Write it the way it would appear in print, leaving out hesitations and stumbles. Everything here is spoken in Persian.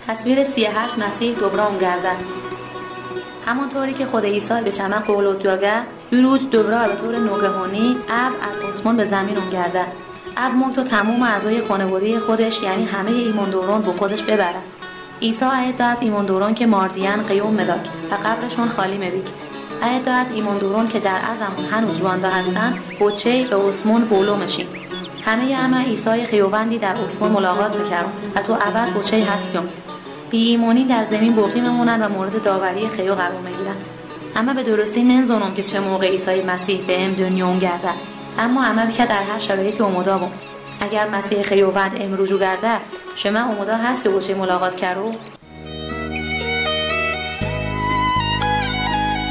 تصویر 38 مسیح دوبرام گردد. همانطوری که خود عیسی به چمن قول دیاگه یروج دوبرا به طور نوگهانی اب از آسمان به زمین گردد. اب مونتو تمام اعضای خانواده خودش یعنی همه ایمانداران با خودش ببره. عیسی عهد از ایمانداران که ماردیان قیوم مداک و قبرشون خالی میبیک. عهد از ایمانداران که در ازمون هنوز روانده هستن بچه به آسمان بولو میشین. همه عیسی خیوبندی در آسمان ملاقات میکردن و تو ابد بچه هستیم. بی ایمانی در زمین باقی میمونن و مورد داوری خیو قرار میگیرن. اما به درستی نمی‌دونم که چه موقع عیسی مسیح به ام دنیا گرده. اما بیکه در هر شرایطی آماده بم. اگر مسیح خیوبند امروز گرده شما آماده هستی با چه ملاقات کرو؟